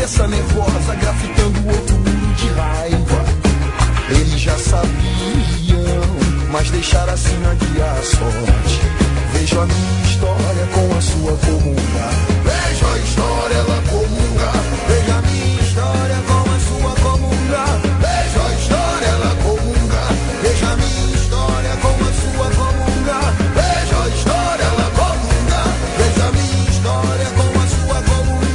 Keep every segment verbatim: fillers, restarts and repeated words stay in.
cabeça nervosa, grafitando outro muro de raiva. Eles já sabiam, mas deixaram assim a guiar a sorte. Vejo a minha história com a sua comunga. Vejo a história, ela comunga. Vejo a minha história com a sua comunga. Vejo a história, ela comunga. Vejo a minha história com a sua comunga. Vejo a história, ela comunga. Vejo a minha história com a sua comunga.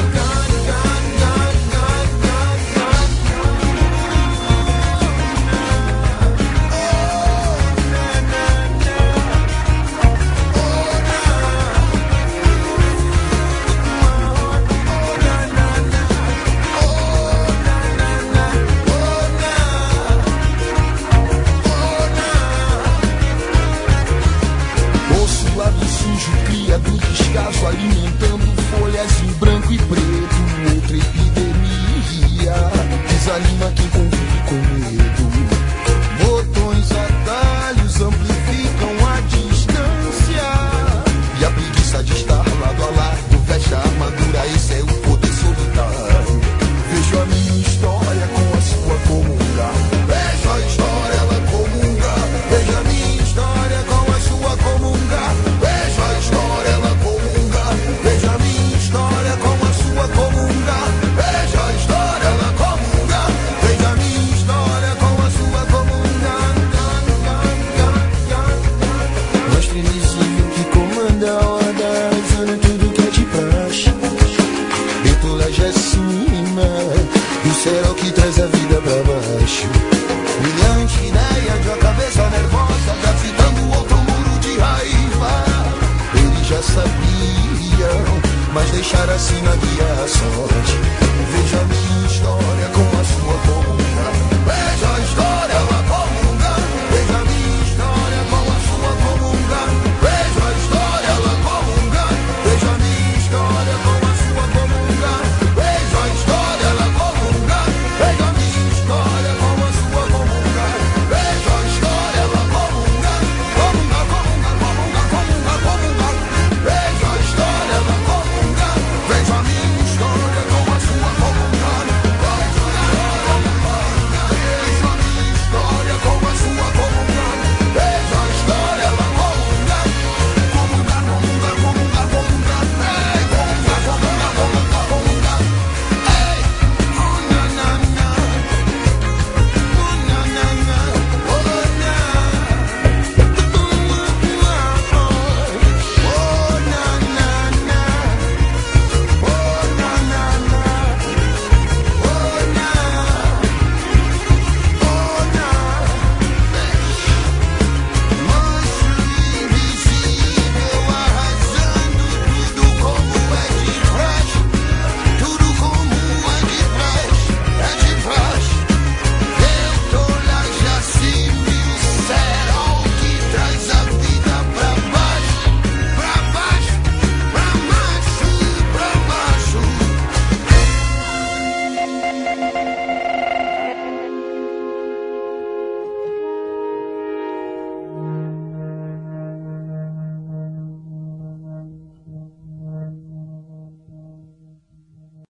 Do descaso alimentando folhas em branco e preto. Outra epidemia desanima quem convive com medo. Botões, atalhos amplificam a distância e a preguiça de estar lado a lado veste a armadura. Esse é o poder solitário. Vejo a minha história com a sua comunga. Vejo a história, ela comunga. Vejo a minha história com a sua comunga. Vejo a história, ela comunga. Vejo a minha história com a sua comunga. Vejo a história, ela comunga. Vejo a minha história com a sua comunga. Mestre invisível que comanda a horda, usando tudo que é de praxe. Betulage acima, e o céu é o que traz a vida pra baixo. Brilhante ideia de uma cabeça nervosa, grafitando outro muro de raiva. Eles já sabiam, mas deixaram assim a guia a sorte. Veja a minha